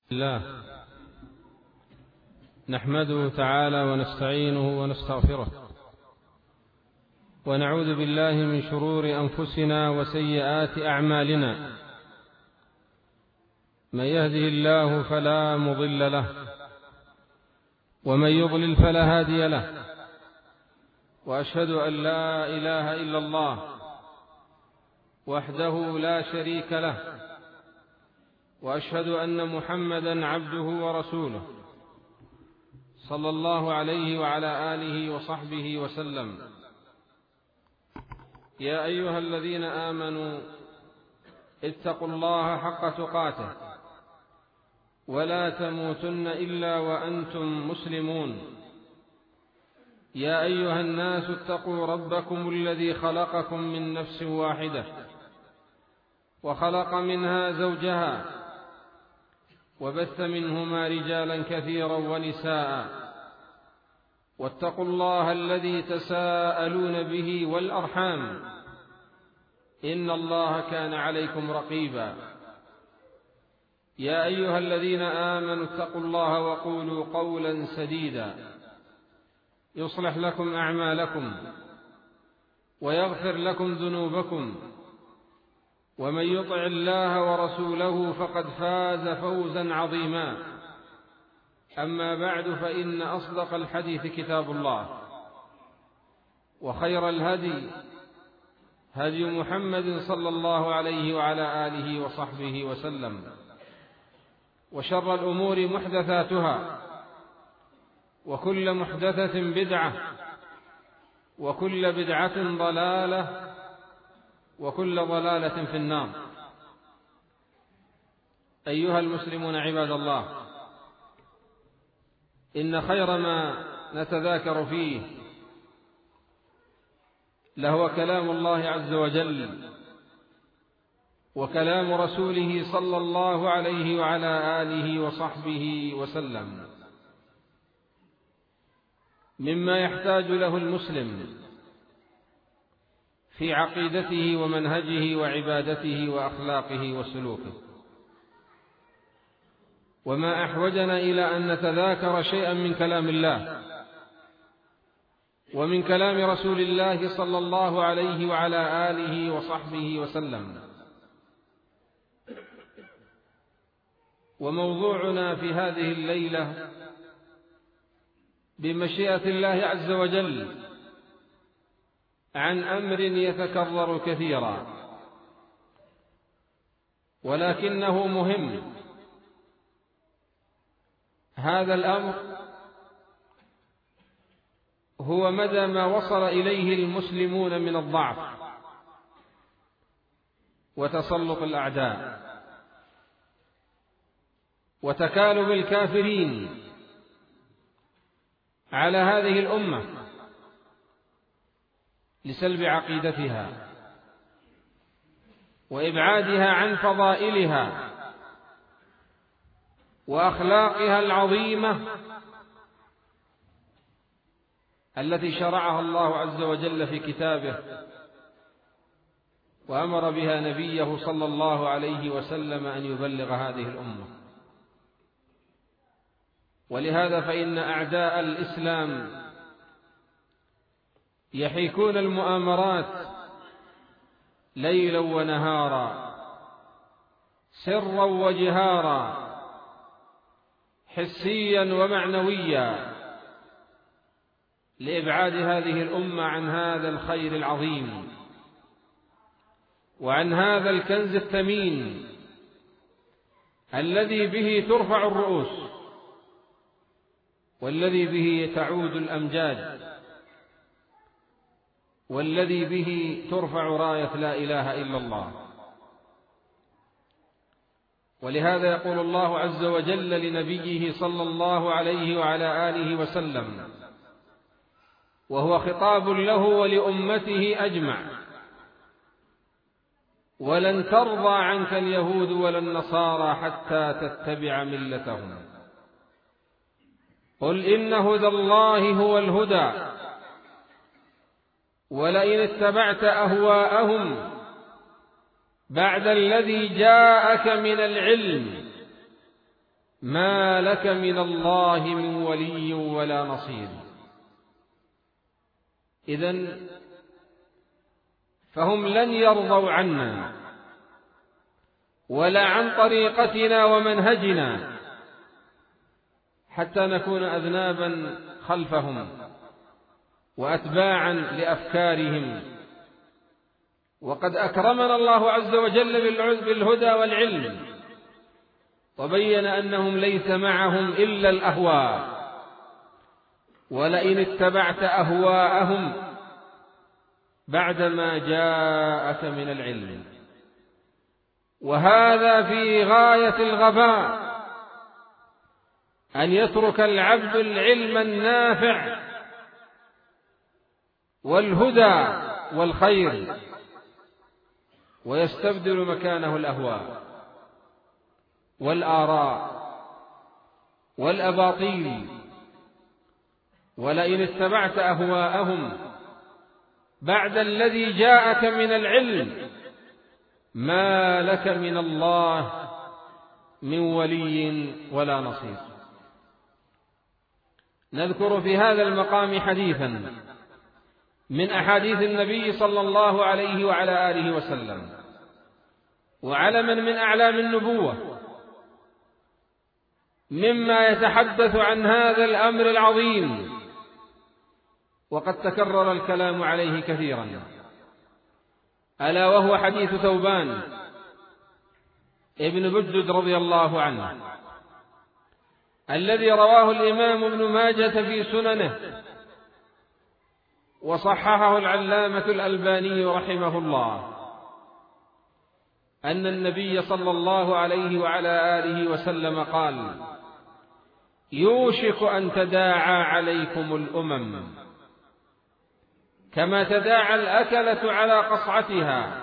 الله نحمده تعالى ونستعينه ونستغفره ونعوذ بالله من شرور أنفسنا وسيئات أعمالنا. من يهده الله فلا مضل له ومن يضلل فلا هادي له، وأشهد أن لا إله إلا الله وحده لا شريك له، وأشهد أن محمدا عبده ورسوله صلى الله عليه وعلى آله وصحبه وسلم. يا أيها الذين آمنوا اتقوا الله حق تقاته ولا تموتن إلا وأنتم مسلمون. يا أيها الناس اتقوا ربكم الذي خلقكم من نفس واحدة وخلق منها زوجها وبث منهما رجالا كثيرا ونساء، واتقوا الله الذي تساءلون به والأرحام إن الله كان عليكم رقيبا. يا أيها الذين آمنوا اتقوا الله وقولوا قولا سديدا يصلح لكم أعمالكم ويغفر لكم ذنوبكم، ومن يطع الله ورسوله فقد فاز فوزا عظيما. أما بعد، فإن أصدق الحديث كتاب الله، وخير الهدي هدي محمد صلى الله عليه وعلى آله وصحبه وسلم، وشر الأمور محدثاتها، وكل محدثة بدعة، وكل بدعة ضلالة، وكل ضلالة في النار. أيها المسلمون عباد الله، إن خير ما نتذاكر فيه لهو كلام الله عز وجل وكلام رسوله صلى الله عليه وعلى آله وصحبه وسلم، مما يحتاج له المسلم في عقيدته ومنهجه وعبادته وأخلاقه وسلوكه. وما أحوجنا إلى أن نتذاكر شيئا من كلام الله ومن كلام رسول الله صلى الله عليه وعلى آله وصحبه وسلم. وموضوعنا في هذه الليلة بمشيئة الله عز وجل عن أمر يتكرر كثيرا، ولكنه مهم. هذا الأمر هو مدى ما وصل إليه المسلمون من الضعف وتسلط الأعداء وتكالب الكافرين على هذه الأمة لسلب عقيدتها وإبعادها عن فضائلها وأخلاقها العظيمة التي شرعها الله عز وجل في كتابه وأمر بها نبيه صلى الله عليه وسلم أن يبلغ هذه الأمة. ولهذا فإن أعداء الإسلام يحيكون المؤامرات ليلا ونهارا، سرا وجهارا، حسيا ومعنويا، لإبعاد هذه الأمة عن هذا الخير العظيم وعن هذا الكنز الثمين الذي به ترفع الرؤوس والذي به تعود الأمجاد والذي به ترفع راية لا إله إلا الله. ولهذا يقول الله عز وجل لنبيه صلى الله عليه وعلى آله وسلم، وهو خطاب له ولأمته أجمع: ولن ترضى عنك اليهود ولا النصارى حتى تتبع ملتهم، قل إن هدى الله هو الهدى، ولئن اتبعت أهواءهم بعد الذي جاءك من العلم ما لك من الله من ولي ولا نصير. إذن فهم لن يرضوا عنا ولا عن طريقتنا ومنهجنا حتى نكون أذنابا خلفهم وأتباعا لأفكارهم. وقد أكرمنا الله عز وجل بالهدى والعلم، وبين أنهم ليس معهم إلا الأهواء، ولئن اتبعت أهواءهم بعدما جاءك من العلم. وهذا في غاية الغباء أن يترك العبد العلم النافع والهدى والخير ويستبدل مكانه الأهواء والآراء والأباطيل. ولئن اتبعت أهواءهم بعد الذي جاءك من العلم ما لك من الله من ولي ولا نصير. نذكر في هذا المقام حديثا من أحاديث النبي صلى الله عليه وعلى آله وسلم، وعلما من أعلام النبوة، مما يتحدث عن هذا الأمر العظيم، وقد تكرر الكلام عليه كثيرا، ألا وهو حديث ثوبان ابن بجد رضي الله عنه، الذي رواه الإمام ابن ماجة في سننه، وصححه العلامة الألباني رحمه الله، أن النبي صلى الله عليه وعلى آله وسلم قال: يوشك أن تداعى عليكم الأمم كما تداعى الأكلة على قصعتها.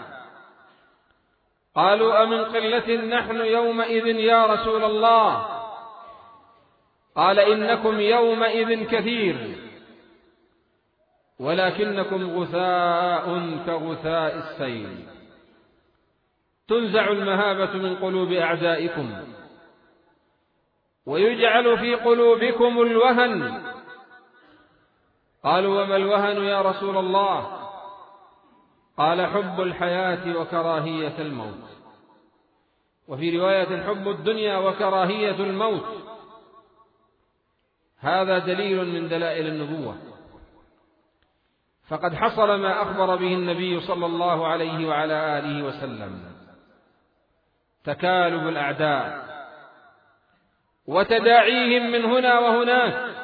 قالوا: أمن قلة نحن يومئذ يا رسول الله؟ قال: إنكم يومئذ كثير، ولكنكم غثاء كغثاء السيل، تنزع المهابة من قلوب أعدائكم ويجعل في قلوبكم الوهن. قالوا: وما الوهن يا رسول الله؟ قال: حب الحياة وكراهية الموت، وفي رواية حب الدنيا وكراهية الموت. هذا دليل من دلائل النبوة، فقد حصل ما أخبر به النبي صلى الله عليه وعلى آله وسلم: تكالب الأعداء وتداعيهم من هنا وهناك،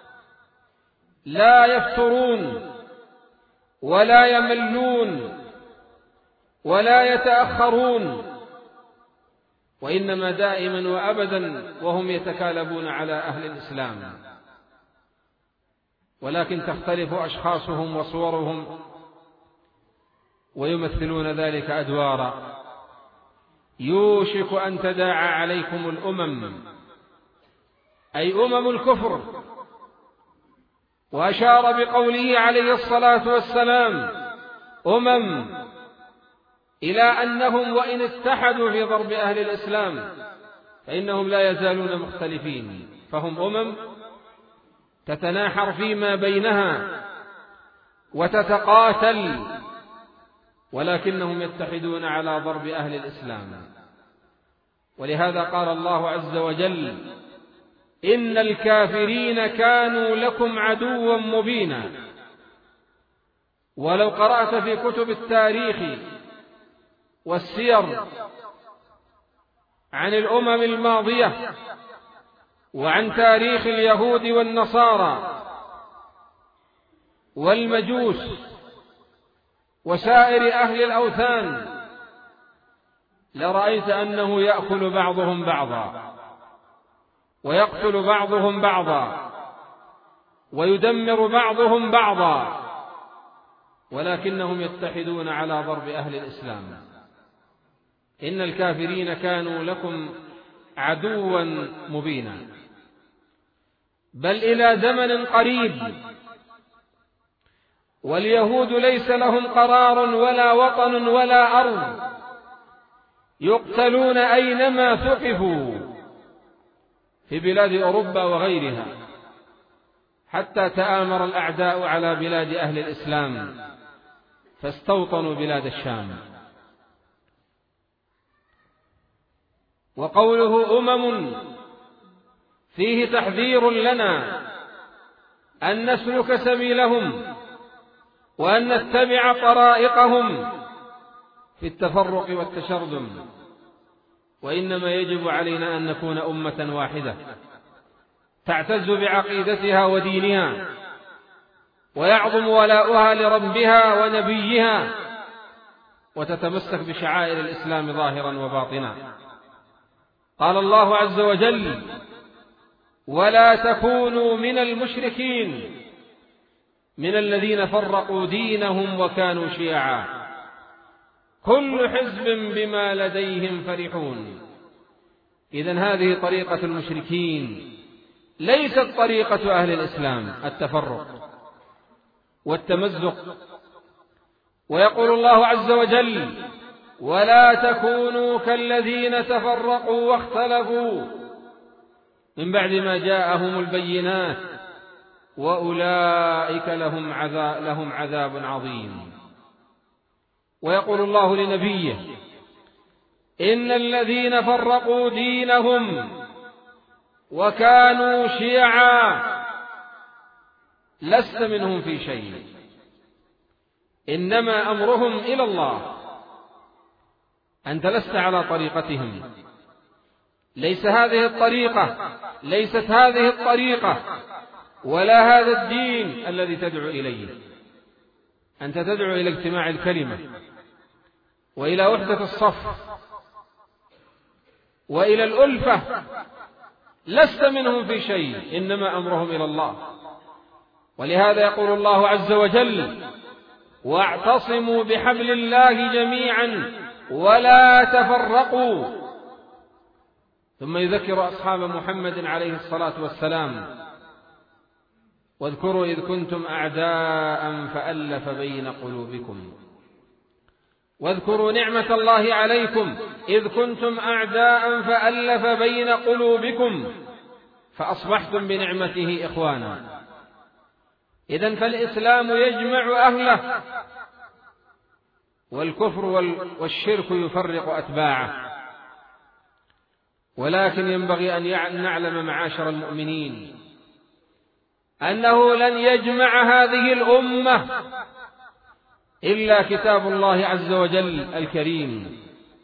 لا يفترون ولا يملون ولا يتأخرون، وإنما دائما وأبدا وهم يتكالبون على أهل الإسلام، ولكن تختلف أشخاصهم وصورهم ويمثلون ذلك أدوارا. يوشك أن تداعى عليكم الأمم، أي أمم الكفر، وأشار بقوله عليه الصلاة والسلام إلى أنهم وإن اتحدوا في ضرب أهل الإسلام فإنهم لا يزالون مختلفين، فهم تتناحر فيما بينها وتتقاتل، ولكنهم يتحدون على ضرب أهل الإسلام. ولهذا قال الله عز وجل: إن الكافرين كانوا لكم عدوا مبينا. ولو قرأت في كتب التاريخ والسير عن الأمم الماضية وعن تاريخ اليهود والنصارى والمجوس وسائر أهل الأوثان لرأيت أنه يأكل بعضهم بعضا ويقتل بعضهم بعضا ويدمر بعضهم بعضا، ولكنهم يتحدون على ضرب أهل الإسلام. إن الكافرين كانوا لكم عدوا مبينا. بل إلى زمن قريب واليهود ليس لهم قرار ولا وطن ولا أرض، يقتلون أينما ثقفوا، في بلاد أوروبا وغيرها، حتى تآمر الأعداء على بلاد أهل الإسلام فاستوطنوا بلاد الشام. وقوله أمم فيه تحذير لنا أن نسلك سبيلهم وأن نتبع طرائقهم في التفرق والتشرذم، وإنما يجب علينا أن نكون أمة واحدة تعتز بعقيدتها ودينها، ويعظم ولاؤها لربها ونبيها، وتتمسك بشعائر الإسلام ظاهرا وباطنا. قال الله عز وجل: ولا تكونوا من المشركين من الذين فرقوا دينهم وكانوا شيعا كل حزب بما لديهم فرحون. إذن هذه طريقة المشركين، ليست طريقة أهل الإسلام التفرق والتمزق. ويقول الله عز وجل: ولا تكونوا كالذين تفرقوا واختلفوا من بعد ما جاءهم البينات وأولئك لهم عذاب عظيم. ويقول الله لنبيه: إن الذين فرقوا دينهم وكانوا شيعا لست منهم في شيء، إنما أمرهم إلى الله. أنت لست على طريقتهم، ليست هذه الطريقة ولا هذا الدين الذي تدعو إليه. أنت تدعو إلى اجتماع الكلمة وإلى وحدة الصف وإلى الألفة، لست منهم في شيء، إنما أمرهم إلى الله. ولهذا يقول الله عز وجل: واعتصموا بحبل الله جميعا ولا تفرقوا. ثم يذكر أصحاب محمد عليه الصلاة والسلام: واذكروا إذ كنتم أعداء فألف بين قلوبكم، واذكروا نعمة الله عليكم إذ كنتم أعداء فألف بين قلوبكم فأصبحتم بنعمته إخوانا. إذن فالإسلام يجمع أهله، والكفر والشرك يفرق أتباعه. ولكن ينبغي أن نعلم معاشر المؤمنين أنه لن يجمع هذه الأمة إلا كتاب الله عز وجل الكريم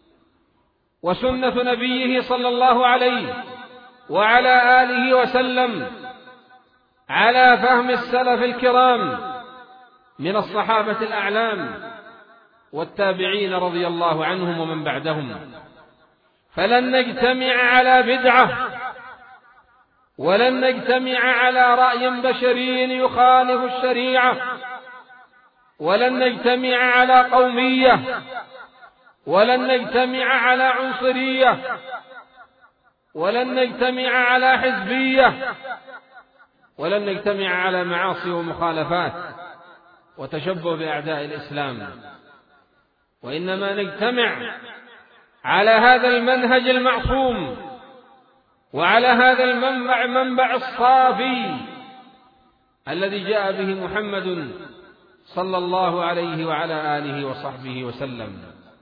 وسنة نبيه صلى الله عليه وعلى آله وسلم على فهم السلف الكرام من الصحابة الأعلام والتابعين رضي الله عنهم ومن بعدهم. فلن نجتمع على بدعة، ولن نجتمع على رأي بشري يخالف الشريعة، ولن نجتمع على قومية، ولن نجتمع على عنصرية، ولن نجتمع على حزبية، ولن نجتمع على معاصي ومخالفات وتشبه بأعداء الإسلام، وإنما نجتمع على هذا المنهج المعصوم وعلى هذا المنبع الصافي الذي جاء به محمد صلى الله عليه وعلى آله وصحبه وسلم.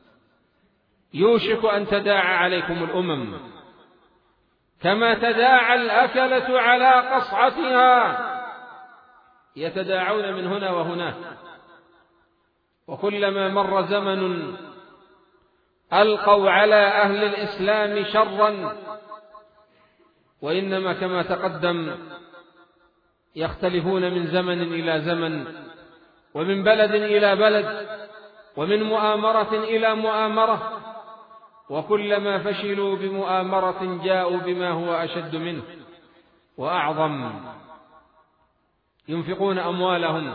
يوشك أن تداعى عليكم الأمم كما تداعى الأكلة على قصعتها، يتداعون من هنا وهناك، وكلما مر زمن ألقوا على أهل الإسلام شرا، وإنما كما تقدم يختلفون من زمن إلى زمن، ومن بلد إلى بلد، ومن مؤامرة إلى مؤامرة، وكلما فشلوا بمؤامرة جاءوا بما هو أشد منه وأعظم. ينفقون أموالهم،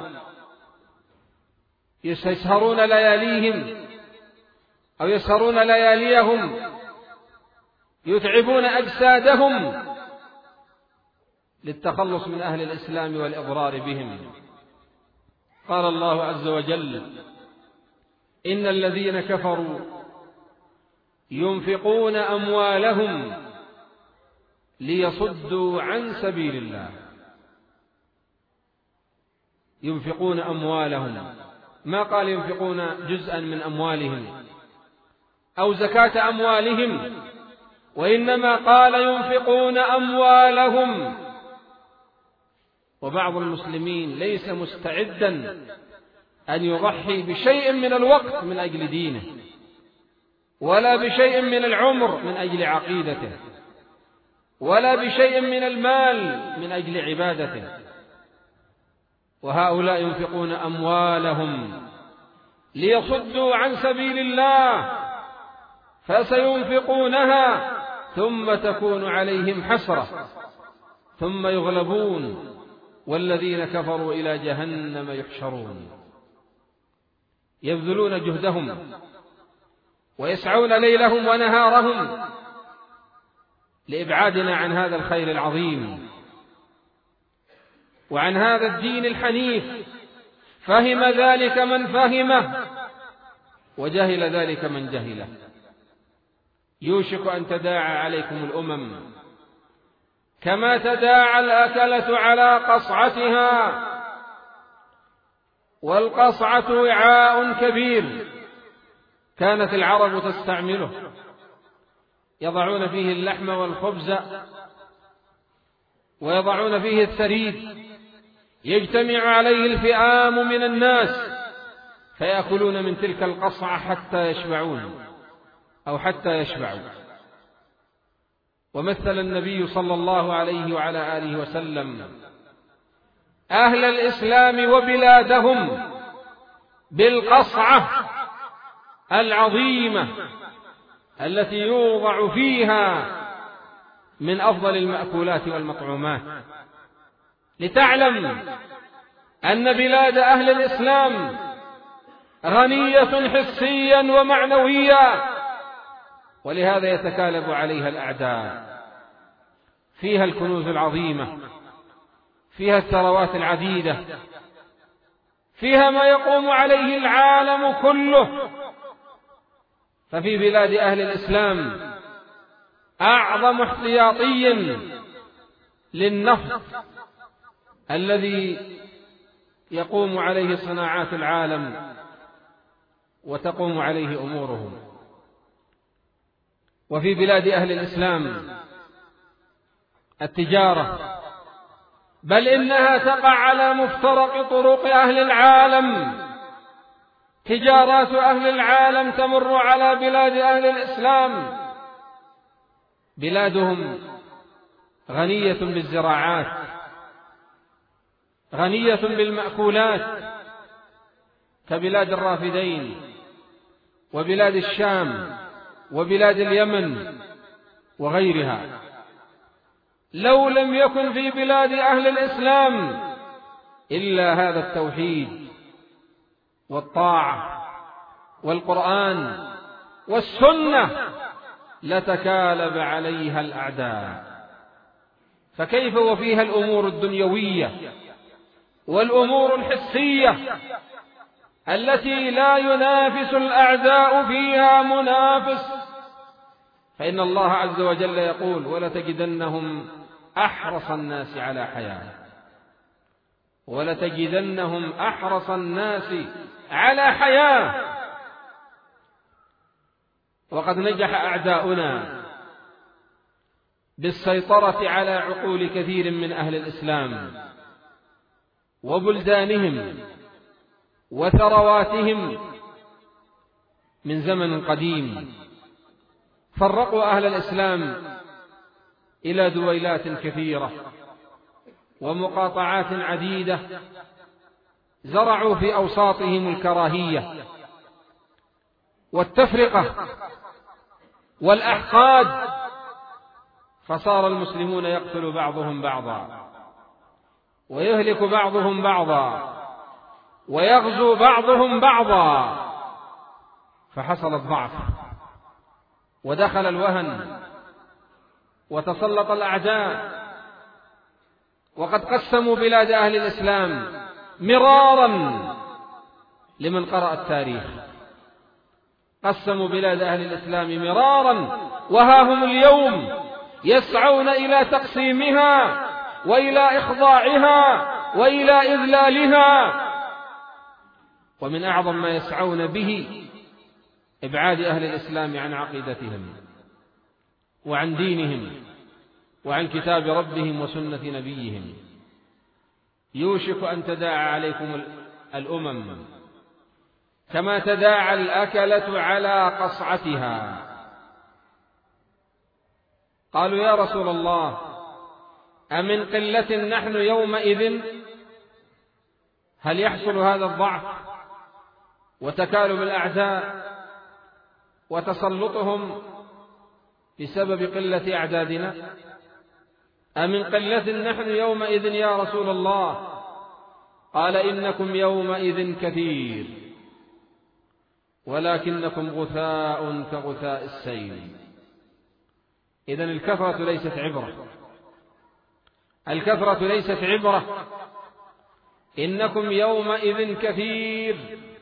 يسهرون لياليهم أو يسهرون لياليهم، يتعبون أجسادهم للتخلص من أهل الإسلام والإضرار بهم. قال الله عز وجل: إن الذين كفروا ينفقون أموالهم ليصدوا عن سبيل الله. ينفقون أموالهم، ما قال ينفقون جزءا من أموالهم أو زكاة أموالهم، وإنما قال ينفقون أموالهم. وبعض المسلمين ليس مستعدا أن يضحي بشيء من الوقت من أجل دينه، ولا بشيء من العمر من أجل عقيدته، ولا بشيء من المال من أجل عبادته. وهؤلاء ينفقون أموالهم ليصدوا عن سبيل الله، فسينفقونها ثم تكون عليهم حسرة ثم يغلبون والذين كفروا إلى جهنم يحشرون. يبذلون جهدهم ويسعون ليلهم ونهارهم لإبعادنا عن هذا الخير العظيم وعن هذا الدين الحنيف. فهم ذلك من فهمه وجهل ذلك من جهله. يوشك أن تداعى عليكم الأمم كما تداعى الأكلة على قصعتها، والقصعة وعاء كبير كانت العرب تستعمله، يضعون فيه اللحم والخبز ويضعون فيه الثريد، يجتمع عليه الفئام من الناس فيأكلون من تلك القصعة حتى يشبعون أو حتى يشبعوا. ومثل النبي صلى الله عليه وعلى آله وسلم أهل الإسلام وبلادهم بالقصعة العظيمة التي يوضع فيها من أفضل المأكولات والمطعومات، لتعلم أن بلاد أهل الإسلام غنية حسيا ومعنويا، ولهذا يتكالب عليها الأعداء. فيها الكنوز العظيمة، فيها الثروات العديدة، فيها ما يقوم عليه العالم كله. ففي بلاد أهل الإسلام أعظم احتياطي للنفط الذي يقوم عليه صناعات العالم وتقوم عليه أمورهم. وفي بلاد أهل الإسلام التجارة، بل إنها تقع على مفترق طرق أهل العالم. تجارات أهل العالم تمر على بلاد أهل الإسلام. بلادهم غنية بالزراعات، غنية بالمأكولات، كبلاد الرافدين وبلاد الشام وبلاد اليمن وغيرها. لو لم يكن في بلاد أهل الإسلام إلا هذا التوحيد والطاعة والقرآن والسنة لتكالب عليها الأعداء. فكيف وفيها الأمور الدنيوية والأمور الحسية التي لا ينافس الأعداء فيها منافس؟ فإن الله عز وجل يقول: ولتجدنهم أحرص الناس على حياة، ولتجدنهم أحرص الناس على حياة. وقد نجح أعداؤنا بالسيطرة على عقول كثير من أهل الإسلام وبلدانهم وثرواتهم من زمن قديم. فرقوا أهل الإسلام إلى دويلات كثيرة ومقاطعات عديدة، زرعوا في أوساطهم الكراهية والتفرقة والأحقاد، فصار المسلمون يقتل بعضهم بعضا ويهلك بعضهم بعضا ويغزو بعضهم بعضا، فحصل الضعف ودخل الوهن وتسلط الأعداء. وقد قسموا بلاد أهل الإسلام مرارا لمن قرأ التاريخ، قسموا بلاد أهل الإسلام مرارا، وها هم اليوم يسعون إلى تقسيمها وإلى إخضاعها وإلى إذلالها. ومن أعظم ما يسعون به إبعاد أهل الإسلام عن عقيدتهم وعن دينهم وعن كتاب ربهم وسنة نبيهم. يوشك أن تداعى عليكم الأمم كما تداعى الأكلة على قصعتها. قالوا يا رسول الله أمن قلة نحن يومئذ؟ هل يحصل هذا الضعف وتكالب الأعداء وتسلطهم بسبب قلة أعدادنا؟ أمن قلة نحن يومئذ يا رسول الله؟ قال إنكم يومئذ كثير ولكنكم غثاء كغثاء السيل. إذن الكثرة ليست عبرة، الكثرة ليست عبرة. إنكم يومئذ كثير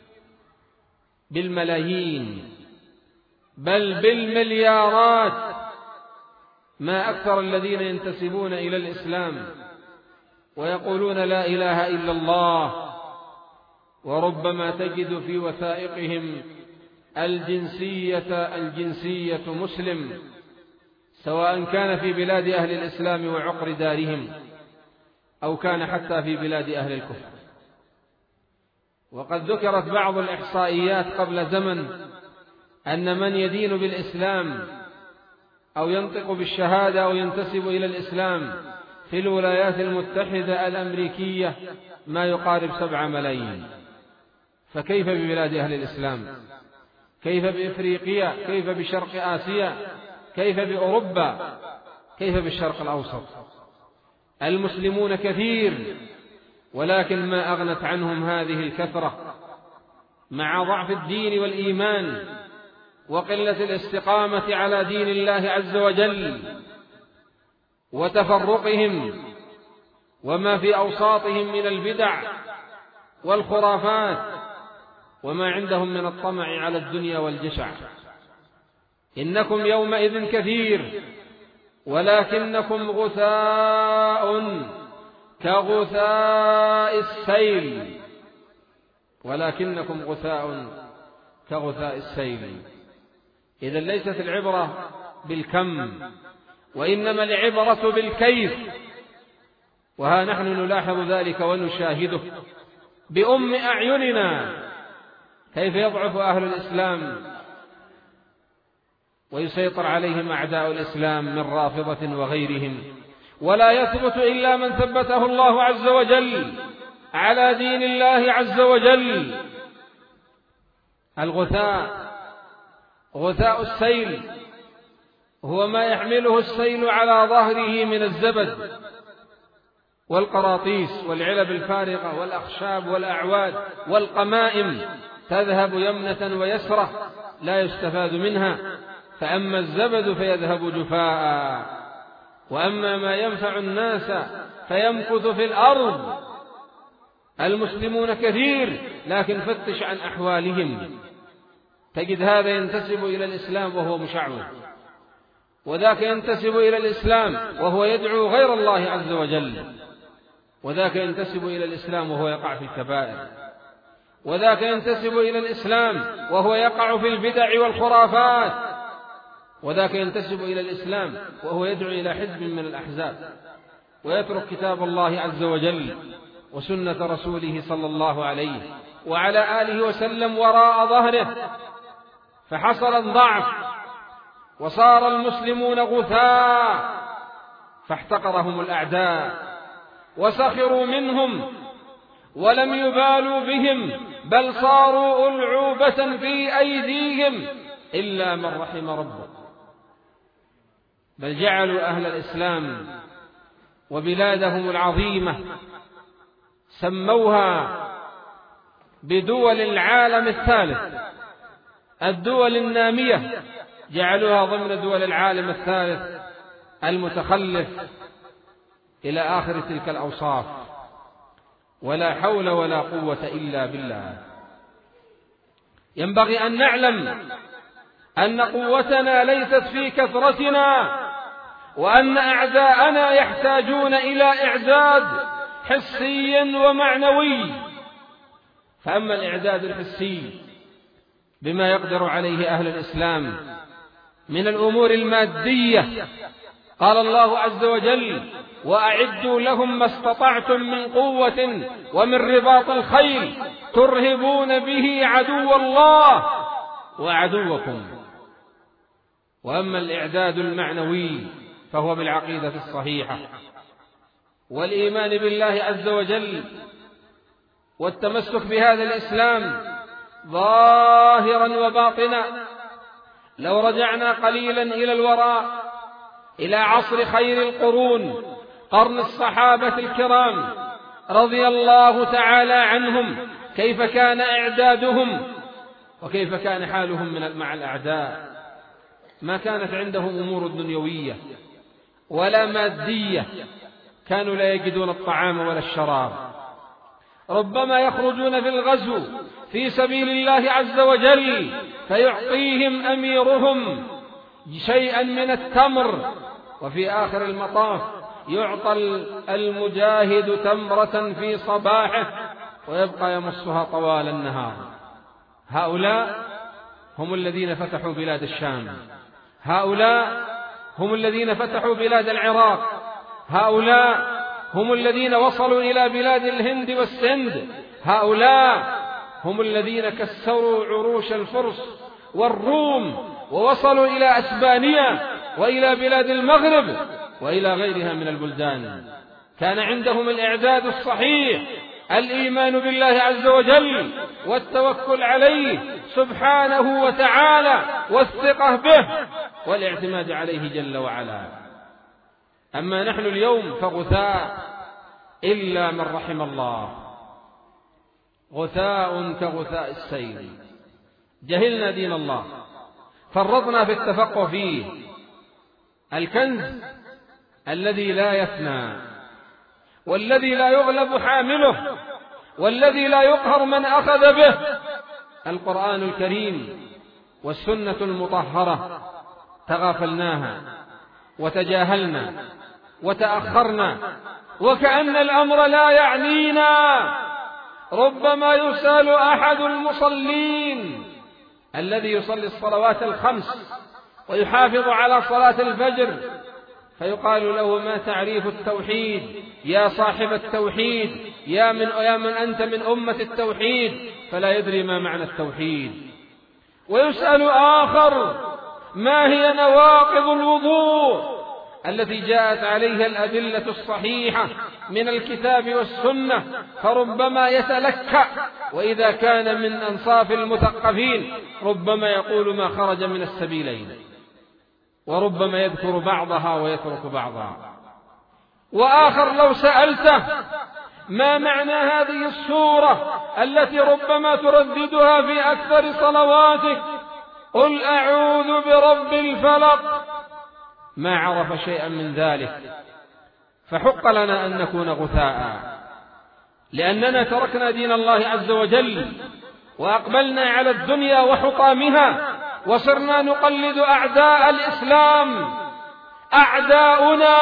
بالملايين بل بالمليارات، ما أكثر الذين ينتسبون إلى الإسلام ويقولون لا إله إلا الله، وربما تجد في وثائقهم الجنسية مسلم، سواء كان في بلاد أهل الإسلام وعقر دارهم أو كان حتى في بلاد أهل الكفر. وقد ذكرت بعض الإحصائيات قبل زمن أن من يدين بالإسلام أو ينطق بالشهادة أو ينتسب إلى الإسلام في الولايات المتحدة الأمريكية ما يقارب 7 ملايين. فكيف ببلاد أهل الإسلام؟ كيف بإفريقيا؟ كيف بشرق آسيا؟ كيف بأوروبا؟ كيف بالشرق الأوسط؟ المسلمون كثير، ولكن ما أغنت عنهم هذه الكثرة مع ضعف الدين والإيمان وقلة الاستقامة على دين الله عز وجل وتفرقهم وما في أوساطهم من البدع والخرافات وما عندهم من الطمع على الدنيا والجشع. إنكم يومئذ كثير ولكنكم غثاء كغثاء السيل، ولكنكم غثاء كغثاء السيل. إذا ليست العبرة بالكم وإنما العبرة بالكيف، وها نحن نلاحظ ذلك ونشاهده بأم أعيننا، كيف يضعف أهل الإسلام ويسيطر عليهم أعداء الإسلام من رافضة وغيرهم، ولا يثبت إلا من ثبته الله عز وجل على دين الله عز وجل. الغثاء غثاء السيل هو ما يحمله السيل على ظهره من الزبد والقراطيس والعلب الفارغة والأخشاب والأعواد والقمائم، تذهب يمنة ويسرة لا يستفاد منها. فأما الزبد فيذهب جفاء، وأما ما ينفع الناس فيمكث في الأرض. المسلمون كثير، لكن فتش عن أحوالهم تجد هذا ينتسب إلى الإسلام وهو مشعوذ، وذاك ينتسب إلى الإسلام وهو يدعو غير الله عز وجل، وذاك ينتسب إلى الإسلام وهو يقع في الكبائر، وذاك ينتسب إلى الإسلام وهو يقع في البدع والخرافات، وذاك ينتسب إلى الإسلام وهو يدعو إلى حزب من الأحزاب ويترك كتاب الله عز وجل وسنة رسوله صلى الله عليه وعلى آله وسلم وراء ظهره. فحصل الضعف وصار المسلمون غثاء، فاحتقرهم الأعداء وسخروا منهم ولم يبالوا بهم، بل صاروا ألعوبة في أيديهم إلا من رحم ربه. بل جعلوا أهل الإسلام وبلادهم العظيمة سموها بدول العالم الثالث، الدول النامية جعلوها ضمن دول العالم الثالث المتخلف إلى آخر تلك الأوصاف. ولا حول ولا قوة إلا بالله. ينبغي أن نعلم أن قوتنا ليست في كثرتنا وأن أعداءنا يحتاجون إلى إعداد حسي ومعنوي. فأما الإعداد الحسي بما يقدر عليه أهل الإسلام من الأمور المادية، قال الله عز وجل: وأعدوا لهم ما استطعتم من قوة ومن رباط الخيل ترهبون به عدو الله وعدوكم. وأما الإعداد المعنوي فهو بالعقيدة الصحيحة والإيمان بالله عز وجل والتمسك بهذا الإسلام ظاهرا وباطنا. لو رجعنا قليلا إلى الوراء إلى عصر خير القرون، قرن الصحابة الكرام رضي الله تعالى عنهم، كيف كان إعدادهم وكيف كان حالهم مع الأعداء. ما كانت عندهم أمور دنيوية ولا مادية، كانوا لا يجدون الطعام ولا الشراب، ربما يخرجون في الغزو في سبيل الله عز وجل فيعطيهم أميرهم شيئا من التمر، وفي آخر المطاف يعطى المجاهد تمرة في صباحه ويبقى يمصها طوال النهار. هؤلاء هم الذين فتحوا بلاد الشام، هؤلاء هم الذين فتحوا بلاد العراق، هؤلاء هم الذين وصلوا إلى بلاد الهند والسند، هؤلاء هم الذين كسروا عروش الفرس والروم ووصلوا إلى أسبانيا وإلى بلاد المغرب وإلى غيرها من البلدان. كان عندهم الإعداد الصحيح، الإيمان بالله عز وجل والتوكل عليه سبحانه وتعالى والثقة به والاعتماد عليه جل وعلا. أما نحن اليوم فغثاء إلا من رحم الله، غثاء كغثاء السيل. جهلنا دين الله، فرطنا في التفقه فيه، الكنز الذي لا يفنى والذي لا يغلب حامله والذي لا يقهر من أخذ به، القرآن الكريم والسنة المطهرة. تغافلناها وتجاهلنا وتأخرنا وكأن الأمر لا يعنينا. ربما يسأل أحد المصلين الذي يصلي الصلوات الخمس ويحافظ على صلاة الفجر فيقال له: ما تعريف التوحيد يا صاحب التوحيد، يا من أنت من أمة التوحيد، فلا يدري ما معنى التوحيد. ويسأل آخر: ما هي نواقض الوضوء التي جاءت عليها الأدلة الصحيحة من الكتاب والسنة، فربما يتلكأ، وإذا كان من أنصاف المثقفين ربما يقول ما خرج من السبيلين، وربما يذكر بعضها ويترك بعضها. وآخر لو سألته: ما معنى هذه السورة التي ربما ترددها في أكثر صلواتك؟ قل أعوذ برب الفلق، ما عرف شيئا من ذلك. فحق لنا أن نكون غثاء، لأننا تركنا دين الله عز وجل وأقبلنا على الدنيا وحطامها، وصرنا نقلد أعداء الإسلام، أعداؤنا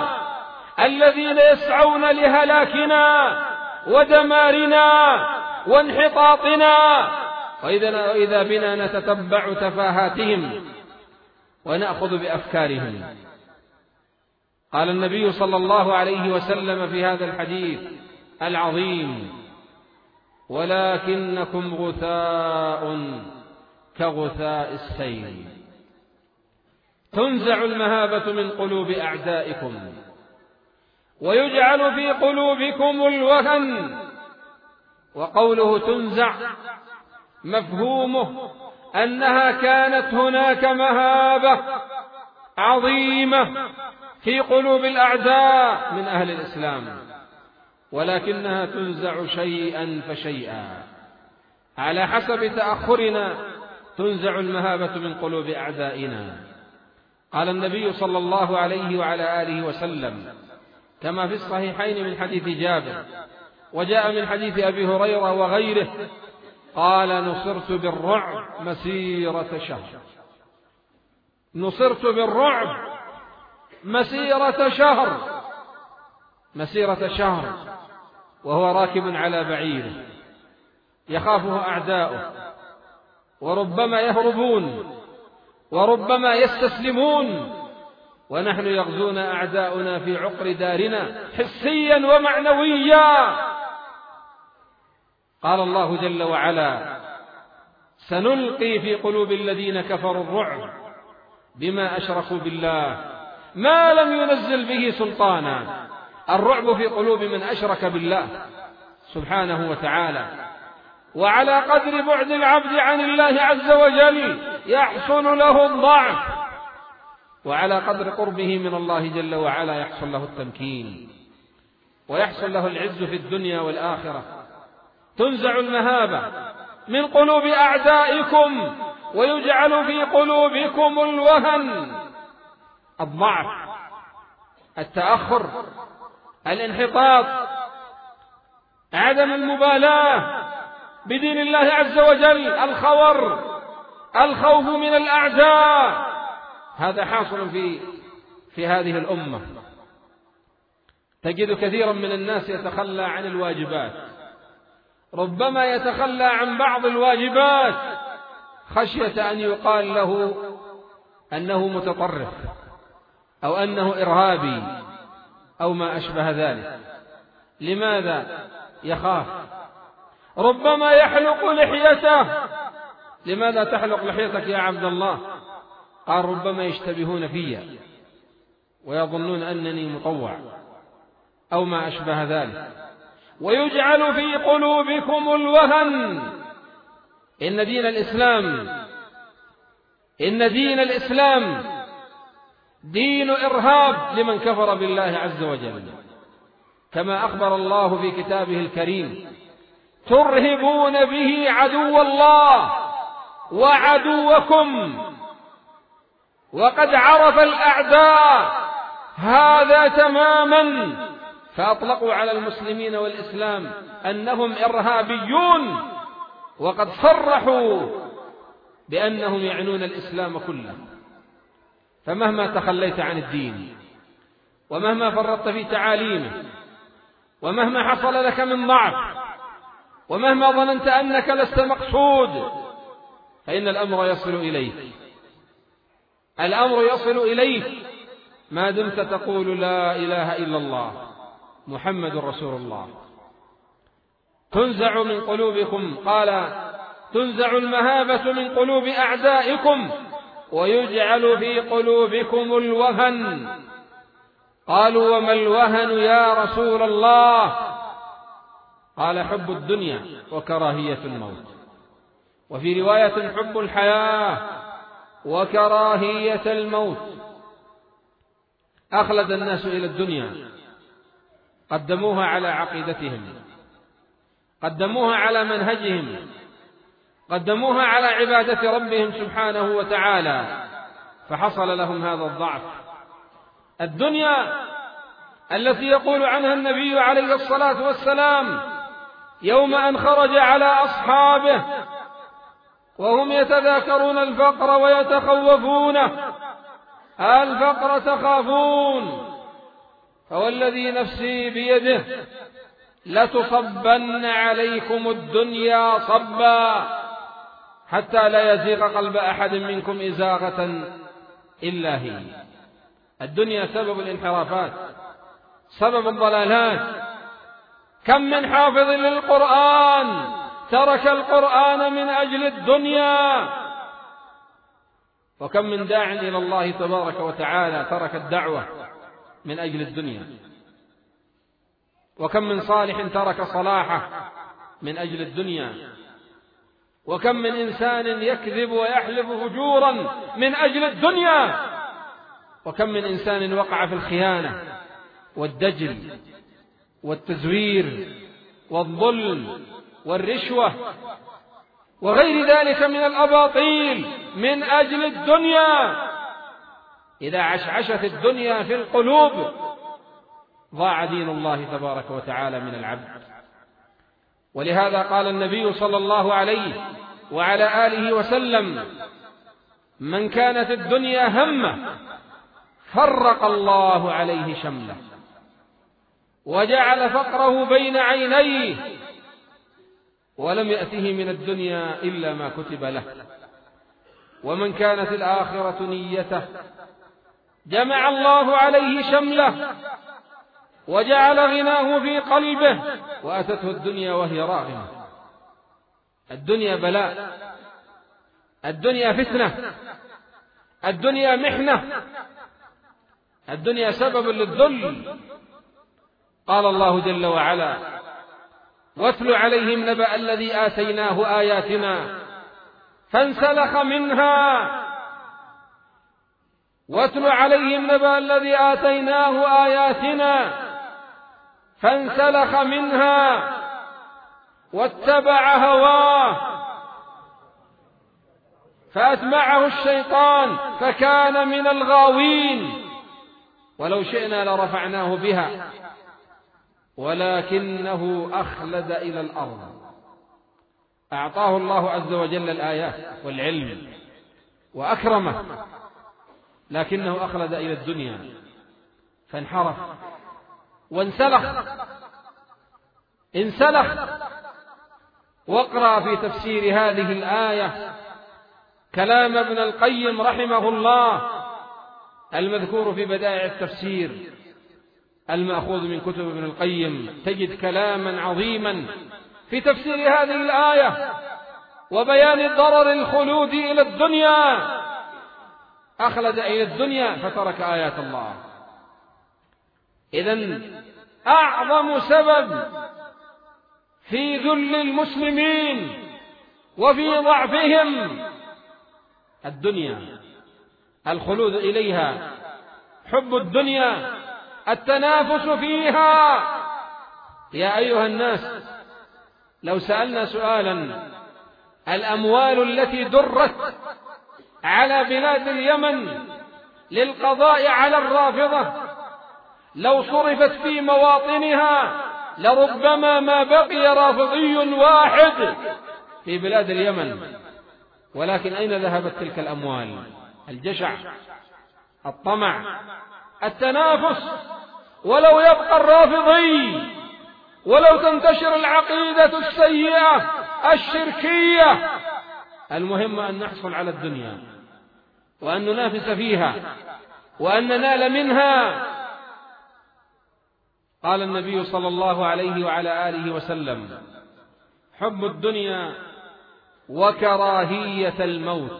الذين يسعون لهلاكنا ودمارنا وانحطاطنا. وإذا بنا نتتبع تفاهاتهم ونأخذ بأفكارهم. قال النبي صلى الله عليه وسلم في هذا الحديث العظيم: ولكنكم غثاء كغثاء السيل. تنزع المهابة من قلوب أعدائكم ويجعل في قلوبكم الوهن. وقوله تنزع مفهومه أنها كانت هناك مهابة عظيمة في قلوب الأعداء من أهل الإسلام، ولكنها تنزع شيئا فشيئا على حسب تأخرنا. تنزع المهابة من قلوب أعدائنا. قال النبي صلى الله عليه وعلى آله وسلم كما في الصحيحين من حديث جابر، وجاء من حديث أبي هريرة وغيره، قال: نصرت بالرعب مسيرة شهر. نصرت بالرعب مسيرة شهر وهو راكب على بعيره، يخافه أعداؤه، وربما يهربون وربما يستسلمون، ونحن يغزونا أعداؤنا في عقر دارنا حسيا ومعنويا. قال الله جل وعلا: سنلقي في قلوب الذين كفروا الرعب بما أشركوا بالله ما لم ينزل به سلطانا. الرعب في قلوب من أشرك بالله سبحانه وتعالى. وعلى قدر بعد العبد عن الله عز وجل يحصل له الضعف، وعلى قدر قربه من الله جل وعلا يحصل له التمكين ويحصل له العز في الدنيا والآخرة. تنزع المهابة من قلوب أعدائكم ويجعل في قلوبكم الوهن، الضعف، التأخر، الانحطاط، عدم المبالاة بدين الله عز وجل، الخوف من الأعداء. هذا حاصل في هذه الأمة. تجد كثيرا من الناس يتخلى عن الواجبات، ربما يتخلى عن بعض الواجبات خشية أن يقال له أنه متطرف أو أنه إرهابي أو ما أشبه ذلك. لماذا؟ يخاف. ربما يحلق لحيته. لماذا تحلق لحيتك يا عبد الله؟ قال: ربما يشتبهون في ويظنون أنني مطوع أو ما أشبه ذلك. ويجعل في قلوبكم الوهن. إن دين الإسلام دين إرهاب لمن كفر بالله عز وجل، كما أخبر الله في كتابه الكريم: ترهبون به عدو الله وعدوكم. وقد عرف الأعداء هذا تماما، فأطلقوا على المسلمين والإسلام أنهم إرهابيون، وقد صرحوا بأنهم يعنون الإسلام كله. فمهما تخليت عن الدين، ومهما فرطت في تعاليمه، ومهما حصل لك من ضعف، ومهما ظننت أنك لست مقصود، فإن الأمر يصل إليك ما دمت تقول لا إله إلا الله محمد رسول الله. تنزع من قلوبكم، قال: تنزع المهابة من قلوب أعدائكم ويجعل في قلوبكم الوهن. قالوا: وما الوهن يا رسول الله؟ قال: حب الدنيا وكراهية الموت. وفي رواية: حب الحياة وكراهية الموت. أخلد الناس إلى الدنيا، قدموها على عقيدتهم، قدموها على منهجهم، قدموها على عبادة ربهم سبحانه وتعالى، فحصل لهم هذا الضعف. الدنيا التي يقول عنها النبي عليه الصلاة والسلام يوم أن خرج على أصحابه وهم يتذاكرون الفقر ويتخوفونه: الفقر تخافون، فوالذي نفسي بيده لتصبن عليكم الدنيا صبا حتى لا يزيغ قلب أحد منكم إزاغة إلا هي. الدنيا سبب الانحرافات، سبب الضلالات. كم من حافظ للقرآن ترك القرآن من أجل الدنيا، وكم من داع إلى الله تبارك وتعالى ترك الدعوة من أجل الدنيا، وكم من صالح ترك صلاحه من أجل الدنيا، وكم من إنسان يكذب ويحلف فجورا من أجل الدنيا، وكم من إنسان وقع في الخيانة والدجل والتزوير والظلم والرشوة وغير ذلك من الأباطيل من أجل الدنيا. إذا عشعشت الدنيا في القلوب ضاع دين الله تبارك وتعالى من العبد. ولهذا قال النبي صلى الله عليه وعلى آله وسلم: من كانت الدنيا همه فرق الله عليه شمله وجعل فقره بين عينيه، ولم يأته من الدنيا إلا ما كتب له. ومن كانت الآخرة نيته جمع الله عليه شمله وجعل غناه في قلبه، وأتته الدنيا وهي راغمة. الدنيا بلاء، الدنيا فتنة، الدنيا محنة، الدنيا سبب للذل. قال الله جل وعلا: واتل عليهم نبأ الذي آتيناه آياتنا فانسلخ منها. واتل عليهم نبأ الذي آتيناه آياتنا فانسلخ منها واتبع هواه فأتبعه الشيطان فكان من الغاوين. ولو شئنا لرفعناه بها ولكنه أخلد إلى الأرض. أعطاه الله عز وجل الآيات والعلم وأكرمه، لكنه أخلد إلى الدنيا فانحرف انسلخ. واقرأ في تفسير هذه الآية كلام ابن القيم رحمه الله المذكور في بدائع التفسير المأخوذ من كتب ابن القيم، تجد كلاما عظيما في تفسير هذه الآية وبيان ضرر الخلود إلى الدنيا. أخلد إلى الدنيا فترك آيات الله. إذن أعظم سبب في ذل المسلمين وفي ضعفهم الدنيا، الخلود إليها، حب الدنيا، التنافس فيها. يا أيها الناس، لو سألنا سؤالا: الأموال التي درت على بلاد اليمن للقضاء على الرافضة لو صرفت في مواطنها لربما ما بقي رافضي واحد في بلاد اليمن. ولكن أين ذهبت تلك الأموال؟ الجشع، الطمع، التنافس. ولو يبقى الرافضي، ولو تنتشر العقيدة السيئة الشركية، المهم أن نحصل على الدنيا وأن ننافس فيها وأن ننال منها. قال النبي صلى الله عليه وعلى آله وسلم: حب الدنيا وكراهية الموت.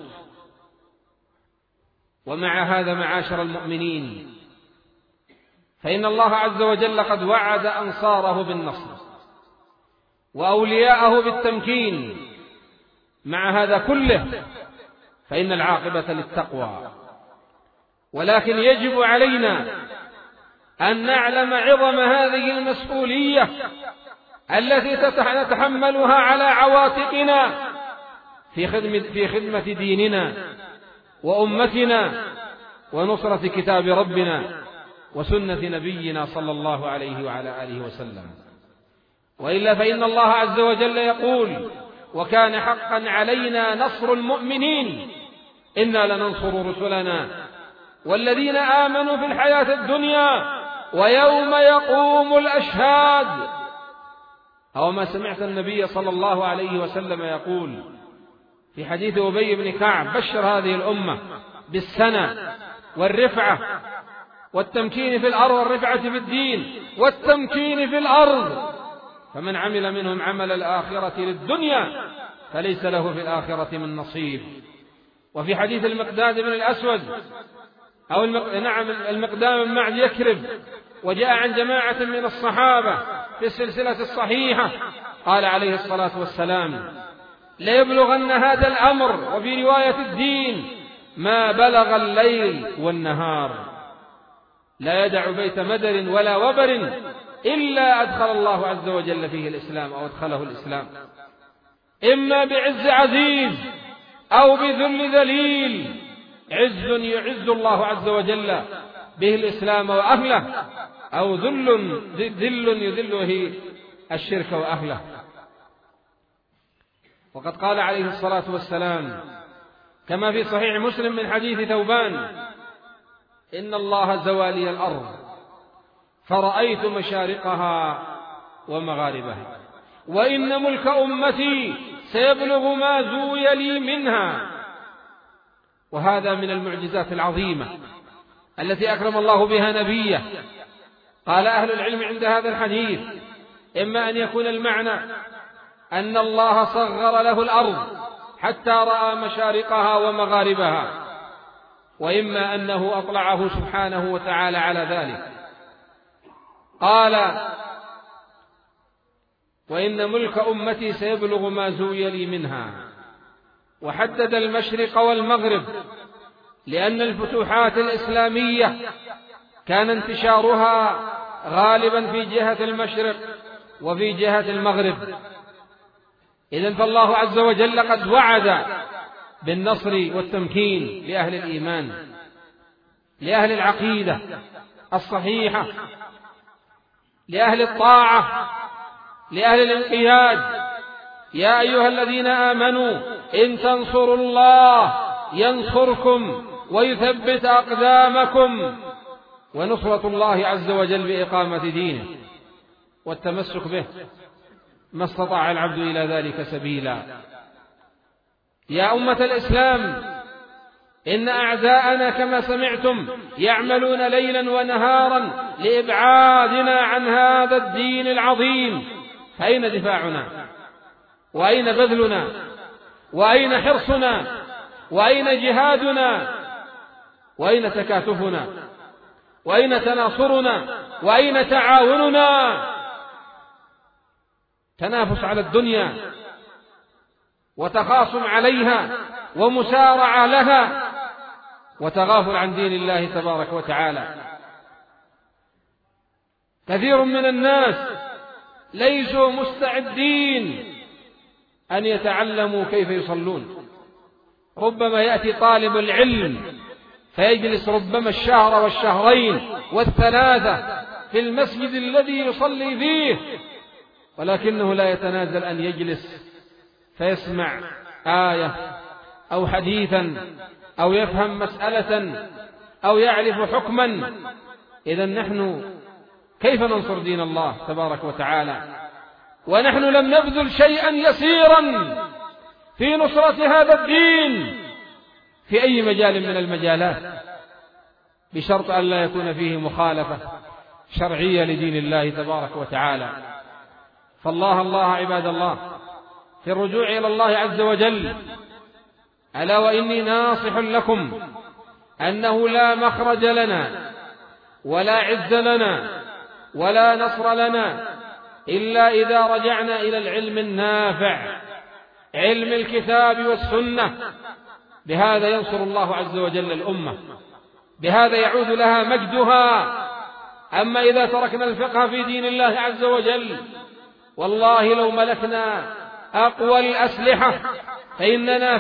ومع هذا معاشر المؤمنين، فإن الله عز وجل قد وعد أنصاره بالنصر وأولياءه بالتمكين. مع هذا كله فإن العاقبة للتقوى، ولكن يجب علينا أن نعلم عظم هذه المسؤولية التي نتحملها على عواتقنا في خدمة ديننا وأمتنا ونصرة كتاب ربنا وسنة نبينا صلى الله عليه وعلى آله وسلم. وإلا فإن الله عز وجل يقول: وكان حقا علينا نصر المؤمنين، إنا لننصر رسلنا والذين آمنوا في الحياة الدنيا ويوم يقوم الأشهاد. أو ما سمعت النبي صلى الله عليه وسلم يقول في حديث أبي بن كعب: بشر هذه الأمة بالسنة والرفعة والتمكين في الأرض، والرفعة في الدين والتمكين في الأرض، فمن عمل منهم عمل الآخرة للدنيا فليس له في الآخرة من نصيب. وفي حديث المقداد بن الأسود أو المقدام بن معد يكرب، وجاء عن جماعة من الصحابة في السلسلة الصحيحة، قال عليه الصلاة والسلام: ليبلغن هذا الأمر، وفي رواية الدين: ما بلغ الليل والنهار، لا يدع بيت مدر ولا وبر إلا أدخل الله عز وجل فيه الإسلام أو أدخله الإسلام، إما بعز عزيز أو بذل ذليل. عز يعز الله عز وجل به الإسلام وأهله، أو ذل يذل به الشرك وأهله. وقد قال عليه الصلاة والسلام كما في صحيح مسلم من حديث ثوبان إن الله زوى لي الأرض فرأيت مشارقها ومغاربها، وإن ملك أمتي سيبلغ ما زوي لي منها. وهذا من المعجزات العظيمة التي أكرم الله بها نبيه. قال أهل العلم عند هذا الحديث: إما أن يكون المعنى أن الله صغر له الأرض حتى رأى مشارقها ومغاربها، وإما أنه أطلعه سبحانه وتعالى على ذلك. قال: وإن ملك أمتي سيبلغ ما زوي لي منها. وحدد المشرق والمغرب لأن الفتوحات الإسلامية كان انتشارها غالبا في جهة المشرق وفي جهة المغرب. إذن فالله عز وجل قد وعد بالنصر والتمكين لأهل الإيمان، لأهل العقيدة الصحيحة، لأهل الطاعة، لأهل الانقياد. يا أيها الذين آمنوا إن تنصروا الله ينصركم ويثبت أقدامكم. ونصرة الله عز وجل بإقامة دينه والتمسك به ما استطاع العبد إلى ذلك سبيلا. يا أمة الإسلام، إن أعداءنا كما سمعتم يعملون ليلا ونهارا لإبعادنا عن هذا الدين العظيم. فأين دفاعنا؟ وأين بذلنا؟ وأين حرصنا؟ وأين جهادنا؟ وأين تكاتفنا؟ وأين تناصرنا؟ وأين تعاوننا؟ تنافس على الدنيا وتخاصم عليها ومسارعة لها وتغافل عن دين الله تبارك وتعالى. كثير من الناس ليسوا مستعدين أن يتعلموا كيف يصلون. ربما يأتي طالب العلم فيجلس ربما الشهر والشهرين والثلاثة في المسجد الذي يصلي فيه، ولكنه لا يتنازل أن يجلس فيسمع آية أو حديثا أو يفهم مسألة أو يعرف حكما. إذن نحن كيف ننصر دين الله تبارك وتعالى ونحن لم نبذل شيئا يسيرا في نصرة هذا الدين في أي مجال من المجالات، بشرط أن لا يكون فيه مخالفة شرعية لدين الله تبارك وتعالى. فالله عباد الله في الرجوع إلى الله عز وجل. ألا وإني ناصح لكم أنه لا مخرج لنا ولا عز لنا ولا نصر لنا إلا إذا رجعنا إلى العلم النافع، علم الكتاب والسنة. بهذا ينصر الله عز وجل الأمة، بهذا يعود لها مجدها. أما إذا تركنا الفقه في دين الله عز وجل، والله لو ملكنا أقوى الأسلحة فإننا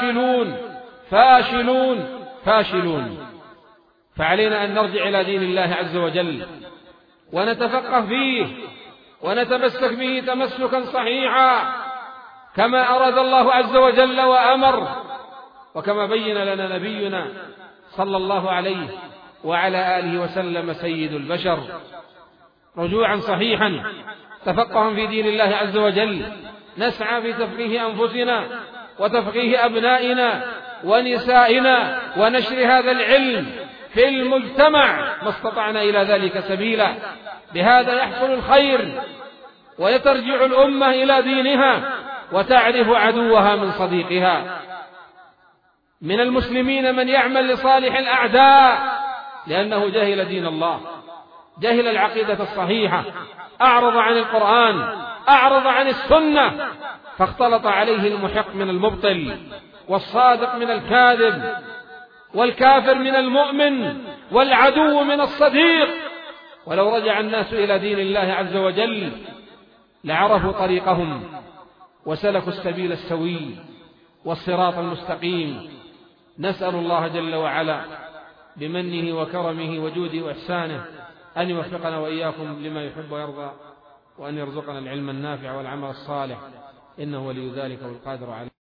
فاشلون. فعلينا أن نرجع إلى دين الله عز وجل ونتفقه فيه ونتمسك به تمسكا صحيحا كما أراد الله عز وجل وأمر، وكما بين لنا نبينا صلى الله عليه وعلى آله وسلم سيد البشر. رجوعا صحيحا تفقها في دين الله عز وجل، نسعى في تفقيه أنفسنا وتفقيه أبنائنا ونسائنا ونشر هذا العلم في المجتمع ما استطعنا إلى ذلك سبيلا. بهذا يحصل الخير ويترجع الأمة إلى دينها وتعرف عدوها من صديقها. من المسلمين من يعمل لصالح الأعداء لأنه جهل دين الله، جهل العقيدة الصحيحة، أعرض عن القرآن، أعرض عن السنة، فاختلط عليه المحق من المبطل والصادق من الكاذب والكافر من المؤمن والعدو من الصديق. ولو رجع الناس إلى دين الله عز وجل لعرفوا طريقهم وسلكوا السبيل السوي والصراط المستقيم. نسأل الله جل وعلا بمنه وكرمه وجوده وإحسانه أن يوفقنا وإياكم لما يحب ويرضى، وأن يرزقنا العلم النافع والعمل الصالح، إنه ولي ذلك والقادر عليه.